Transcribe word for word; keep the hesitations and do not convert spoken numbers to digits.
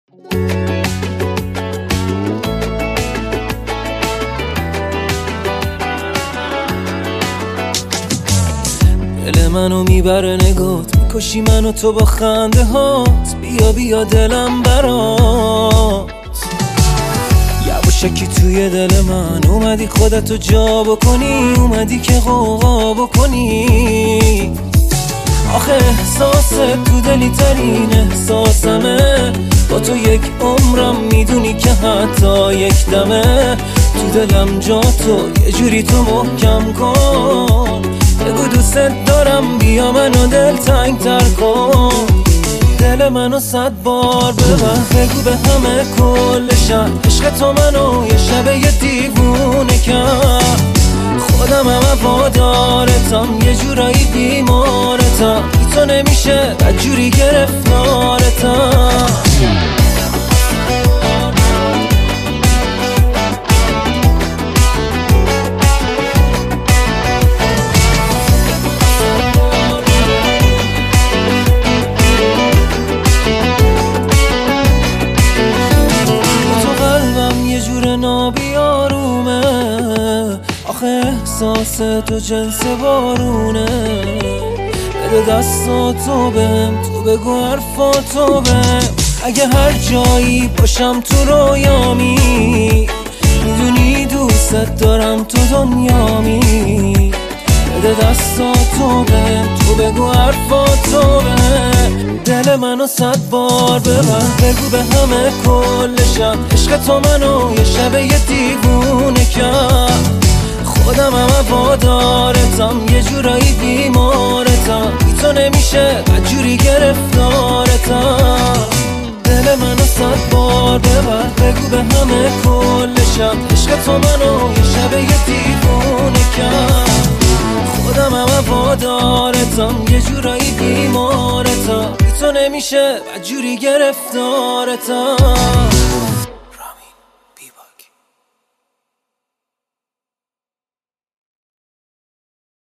دل منو میبره نگات، میکشی منو تو با خنده هات. بیا بیا دلم برات، یواشکی توی دل من اومدی خودتو جا بکنی، اومدی که غوغا بکنی. آخه احساس تو دلی ترین احساسمه، با تو یک عمرم میدونی که حتی یک دمه. تو دلم جا تو یه جوری تو محکم کن، بگو دوست دارم بیا منو دل تنگ تر کن. دل منو صد بار ببر، بگو به همه کل شب عشق تو منو یه شب یه دیوونه کرد. خودم هم وادارتم، یه جورایی بیمارتم، بی تو نمیشه بدجوری گرفتارتم. نابیارومه آخه احساس تو جنس بارونه. بده دستاتو بهم، تو بگو حرفاتو بهم. اگه هر جایی باشم تو رویامی، میدونی دوست دارم تو دنیامی. بده دستاتو بهم، تو بگو حرفاتو بهم. دل منو صد بار ببر، بگو به همه کل شب عشق تو منو یه شب یه دیوونه کرد. خودم هم وادارتم، یه جورایی بیمارتم، بی تو نمیشه بدجوری گرفتارتم. دل منو صد بار ببر، بگو به همه کل شب عشق تو منو یه شب یه دیوونه کرد. خودم هم وادارتم، یه جورایی بیمارتم، بی تو نمیشه بدجوری گرفتارتم.